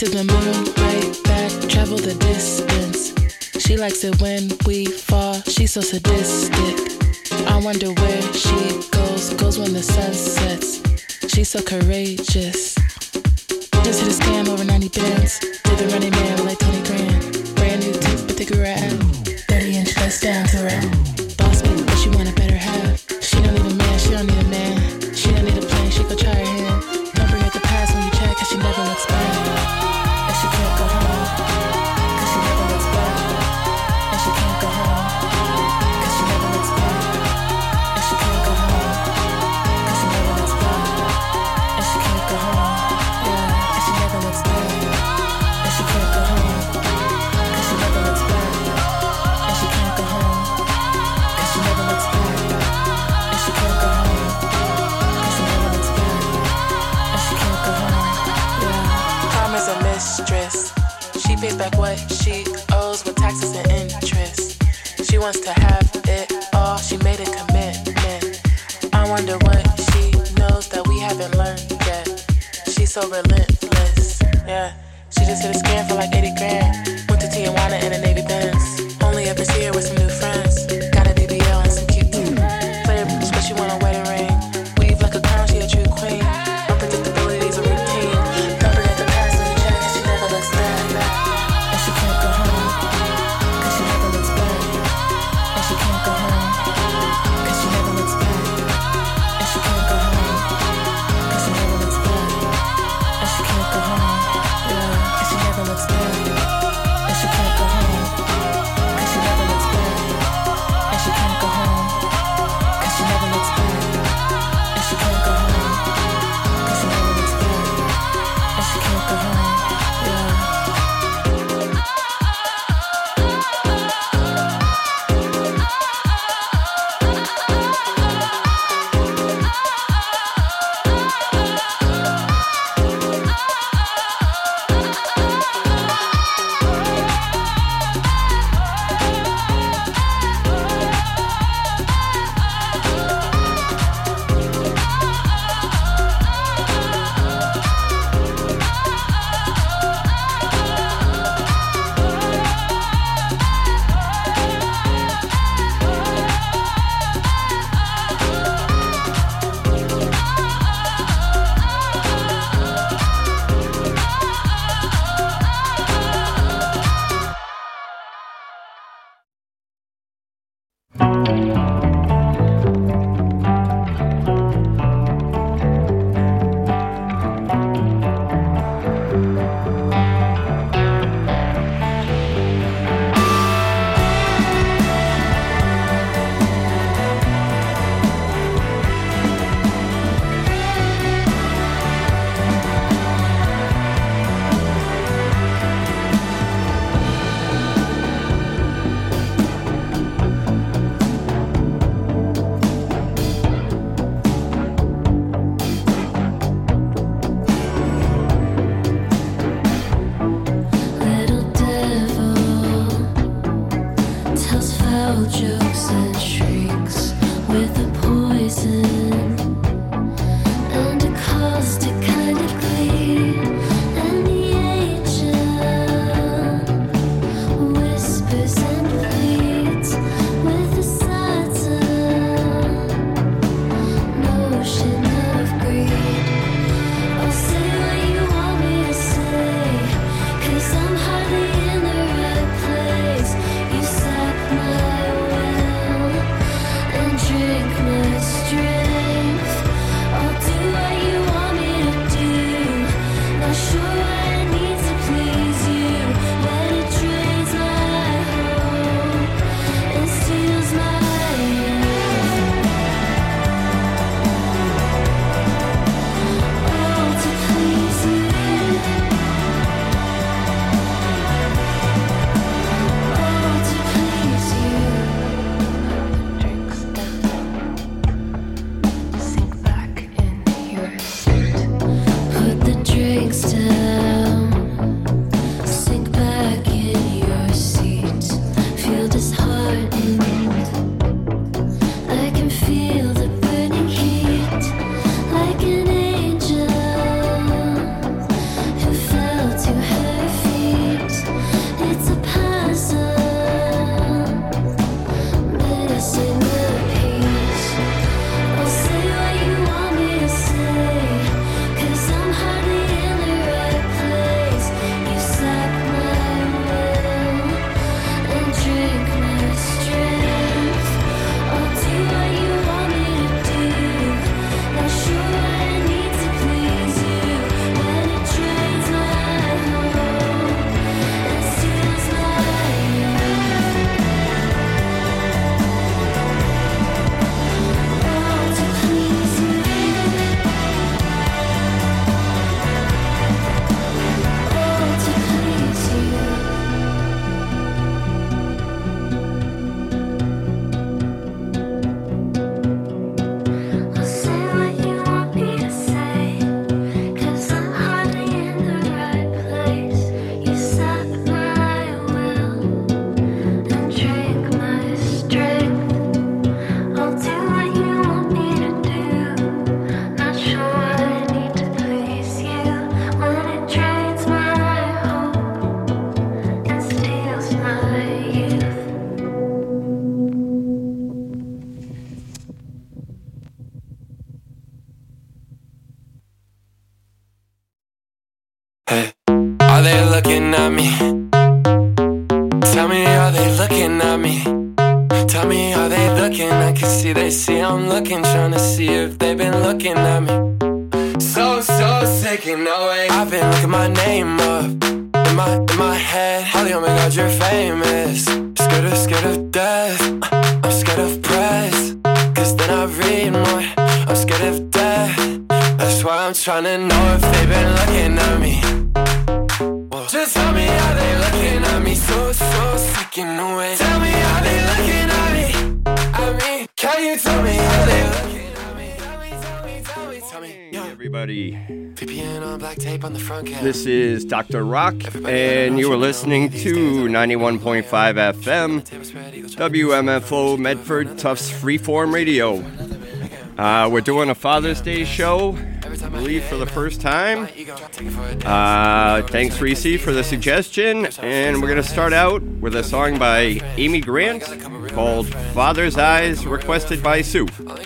Cause the moon right back, travel the distance. She likes it when we fall, she's so sadistic. I wonder where she goes when the sun sets. She's so courageous. Just hit a scam over 90 bands. Did the running man like 20 grand. Brand new tooth, but take her out. 30-inch bust down to her. Boss me, but she want a better half. She don't need a man, she don't need a man. She don't need a plane, she go try her hand. Don't forget the past when you check, cause she never looks back. And she can't go home, cause she never looks back. And she can't go home, cause she never looks back. And she can't go home, cause she never looks back. And she can't go home, yeah. And she never looks back. And she can't go home, cause she never looks back. And she can't go home, cause she never looks back. And she can't go home, cause she never looks back. And she can't go home, yeah. Karma's a mistress. She pays back what she owes with taxes and interest. She wants to have it all, she made a commitment. I wonder what she knows that we haven't learned yet. She's so relentless, yeah. She just hit a scam for like 80 grand. Went to Tijuana in a Navy Benz. Only ever see her with some new friends. Got a BBL and some cute teeth. Play a bitch, but she want a wedding ring. Weave like a crown, she a true queen. Unpredictability's a routine. Don't forget the past when you check, cause she never looks back. And she can't go home, cause she never looks back. And she can't go home, cause she never looks back. And she can't go home, cause she never looks back. And she can't go home, yeah. And she never looks back. And she can't go home, cause she never looks back. And she can't go home, cause she never looks back. And she can't go home, cause she never looks back. And she can't go home, yeah. me. Tell me, are they looking at me? Tell me, are they looking? I can see they see I'm looking, trying to see if they've been looking at me. So taking away. I've been looking my name up in my head. Holly, oh my God, you're famous. Scared of death. I'm scared of press, 'cause then I read more. I'm scared of death. That's why I'm trying to know if they've been looking at me. Whoa. Just tell me, are they looking at me? So taking away. Tell me, are they looking at me? I mean, can you tell me, are they looking at me? Tell me. Hey, everybody. VPN on black tape on the front cam. This is Dr. Rock, and you are listening to 91.5 FM, WMFO Medford Tufts Freeform Radio. We're doing a Father's Day show, I believe, for the first time. Thanks, Reese, for the suggestion. And we're going to start out with a song by Amy Grant called Father's Eyes, requested by Sue.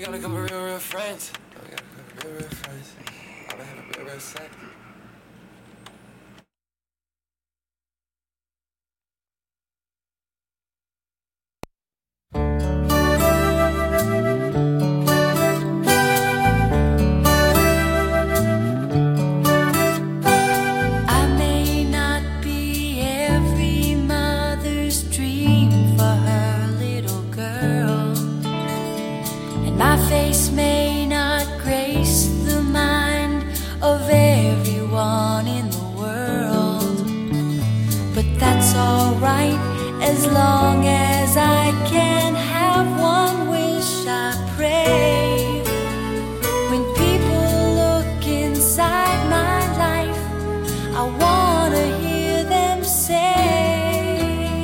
As long as I can have one wish, I pray. When people look inside my life, I wanna hear them say,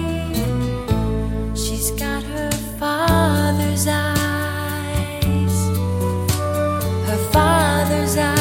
she's got her father's eyes, her father's eyes.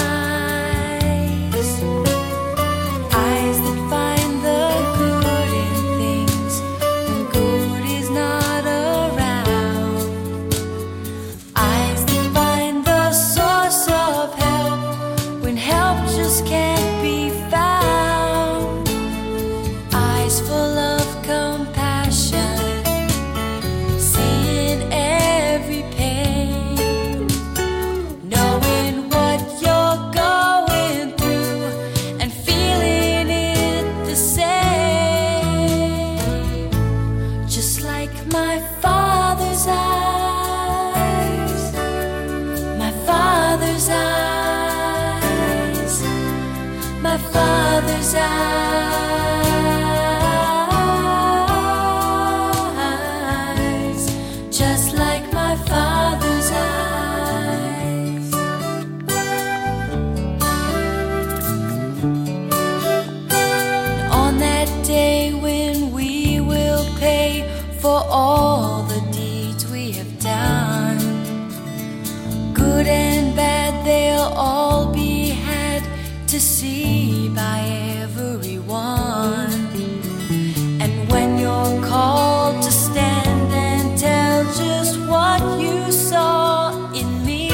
Father's eyes, just like my father's eyes. On that day when we will pay for all the deeds we have done, good and bad, they'll all be had to see by everyone. And when you're called to stand and tell just what you saw in me,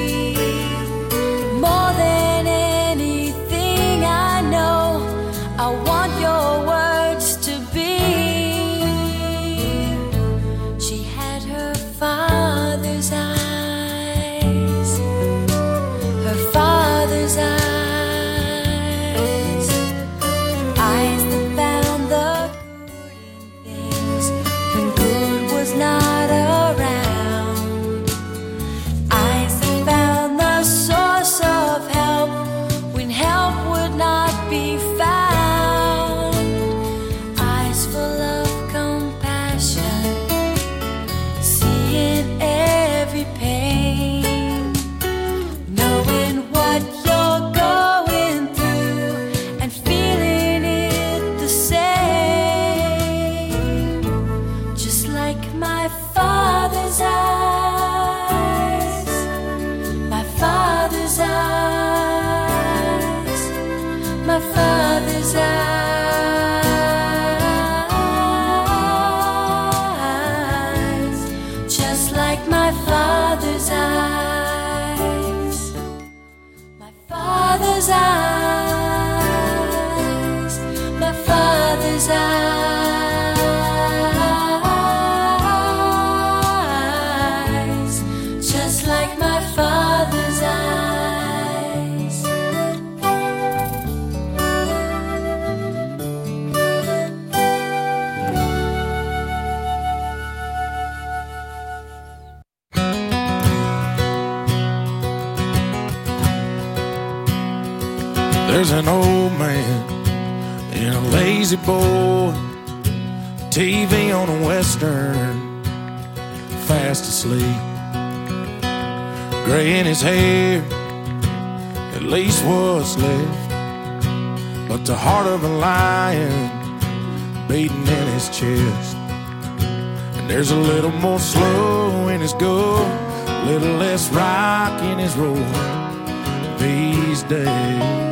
more than anything I know, I want your words to be, father's eyes, just like my father's eyes. There's an old man and a lazy boy, TV on a western, fast asleep. Gray in his hair, at least what's left, but the heart of a lion beating in his chest. And there's a little more slow in his go, a little less rock in his roll these days.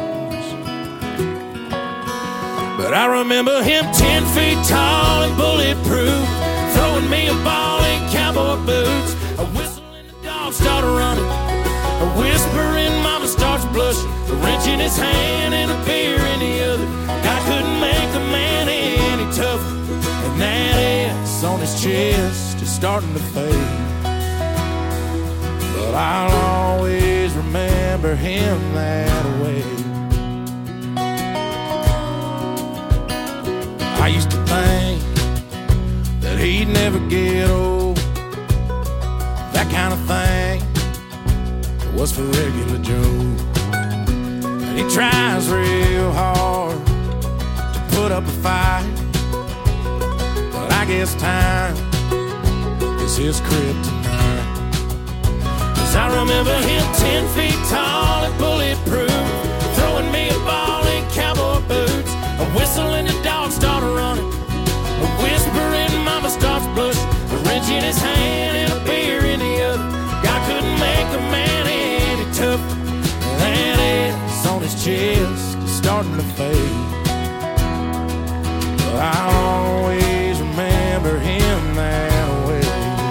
But I remember him 10 feet tall and bulletproof, throwing me a ball in cowboy boots. A whistle and the dog started running, a whisper and mama starts blushing, a wrench in his hand and a beer in the other. I couldn't make a man any tougher, and that S on his chest is starting to fade. But I'll always remember him that way. I used to think that he'd never get old, that kind of thing was for regular Joe. And he tries real hard to put up a fight, but I guess time is his kryptonite. 'Cause I remember him 10 feet tall and bulletproof, throwing me a ball in cowboy boots, a whistle and the dog started running, a whisper and mama starts blushing, a wrench in his hand and a beer in the other. God couldn't make a man any tougher, and that S on his chest is starting to fade. But I'll always remember him that way.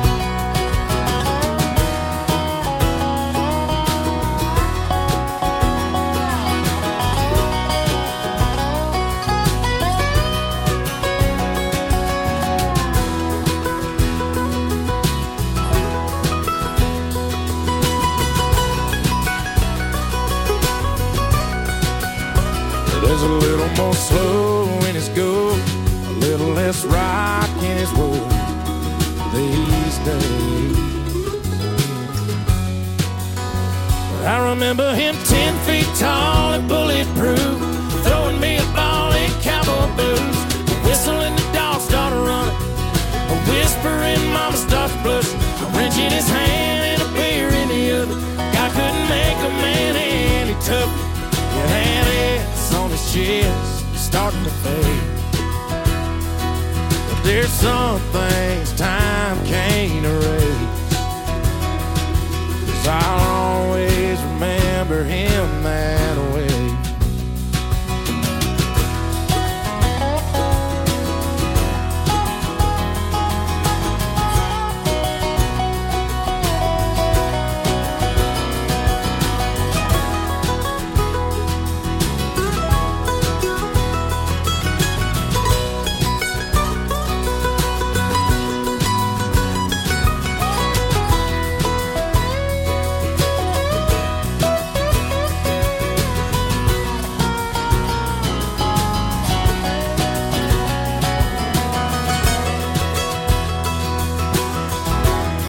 There's a little more slow in his go, a little less rock in his roll these days. But I remember him 10 feet tall and bulletproof, throwing me a ball in cowboy boots, a whistle and the dog started running, a whisper and mama starts blushing, a wrench in his hand and a beer in the other. God couldn't make a man any tougher, yeah, S on his chest is starting to fade. But there's some things time can't erase.